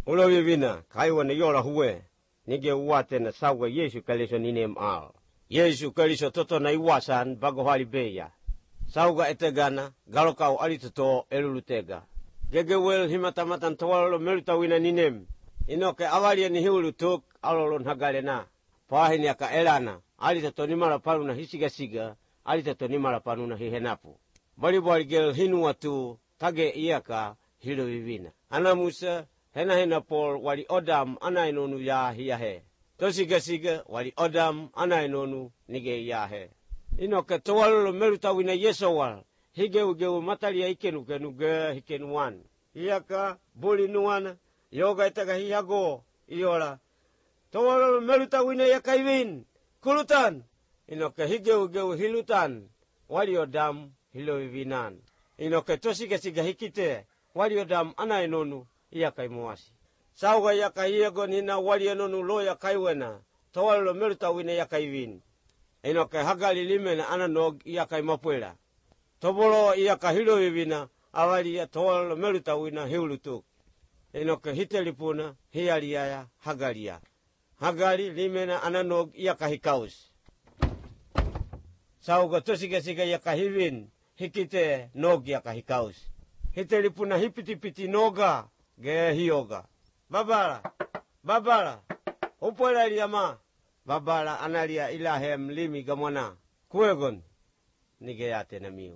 Ulo vivina kaiwana yola huwe nige uwate na sawa Yesu Kaliso ninem al. Yesu Kaliso toto na iwasan bago hali beya. Sauga etegana galokau alitoto elulutega. Gegewel himatamatan tawalo melutawina ninem. Inoke awali ni hiulutuk alolon hagalena. Pahin yaka elana alitoto nimala panuna hisigasiga alitoto nimala panuna hihenapu. Bali gel hinu watu tage iyaka hilo vivina. Ana Musa hena pol wali odam anainonu ya hiyahe. Tosigasiga wali odam anainonu nige yahe. Inoke tawalo melutawina yesowal. Higeu matalia ikenuke hikenuan. Iyaka buli nuana yoga itaga hiyago iola. Tawalo melutawina yakaivin kulutan. Inoke higeu hilutan wali odam hilo vivinan. Inoke tosigasiga hikite wali odam anainonu iyakaimuasi. Sauga yakahiyago nina wali enonu lo yakaiwena. Tawalo melutawina yakaivin. Inoke hagali limena ananog iyakaimapuela. Tobolo iyakahilo vivina awali ya tawalo melutawina hiulutuk. Inoke hitelipuna hiyaliaya hagalia. Hagali limena ananog iyakahikaus. Sauga tosigasiga yakahivin hikite nog yakahikaus. Hitelipuna hipiti noga ge hiyoga. Babala, upola liyama. Babala analia ilahem limi gamwana. Kuegon, nigeyate na miu.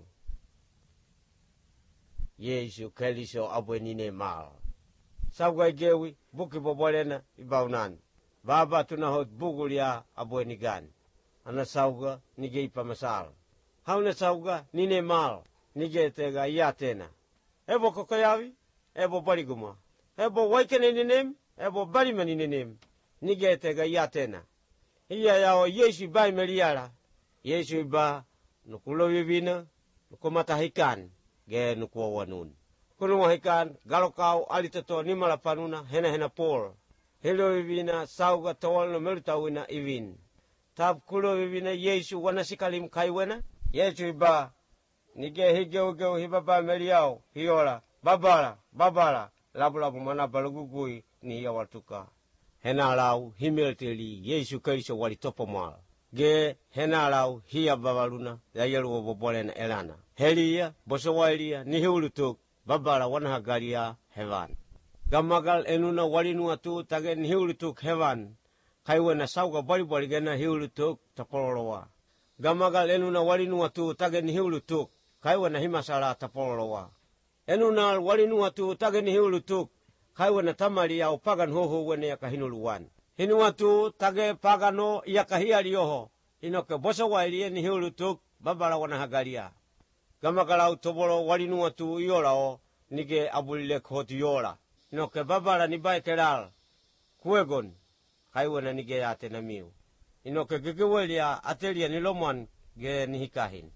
Yesu Kaliso abwenine mal. Sauga gewi, buki bobolena ibaunan. Baba tunahot bugulia abwenigan. Ana sauga nigei pamasal. Hauna sauga nine mal, nigetega iyatena. Ebo kokoyavi, ebo baliguma. Ebo waikene ninem, ebo balima ninem. Nigetega iyatena. Iya yao Yesu bai meliala. Yesu ba nukulo vivina, nukumatahikan, ge nukuwawanun. Kunumahikan, galokau alitoto nimala panuna, hena pol. Hilo vivina, sauga tawal no melutawina ivin. Tab kulo vivina Yesu wanasikalim kaiwena. Yesu ba, nige higeu hibaba meliao, hiola, babala, labu mana balugugui ni ya watuka. Hena lau himilteli Yesu Kaliso wali topomal. Ge hena lau hiya babaluna ya yelu bobolena elana. Helia bosowalia ni hiulutuk babala wanahagalia hevan. Gamagal enuna walinua tu tage ni hiulutuk hevan. Kaiwena sauga bali gena hiulutuk tapololowa. Gamagal enuna walinua tu tage ni hiulutuk kaiwena himasala tapololowa. Enuna walinua tu tage ni hiulutuk kaiwena tamali ya upagan hoho wene yakahinuluwan. Hinuatu tage pagano yakahiyali yoho. Inoke bosa wailie ni hiulutuk babala wanahagalia. Gamagalau tobolo walinuatu iolao nige abulilek hoti yola. Inoke babala ni bai kelal. Kuegon kaiwena nige yate na miu. Inoke gegewelia atelia niloman ge nihikahin.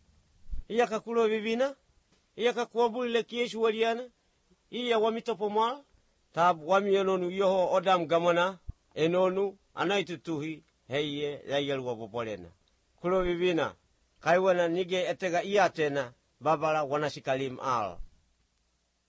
Iyaka kulo vivina? Iyaka kuabulilek Yesu waliana? Iya wamitopomal? Tab wami enonu yoho odam gamana, enonu anaitutuhi, heye yayelu wabopolena. Kulo vivina, kaiwana nige etega iyatena, babala wanasikalim al.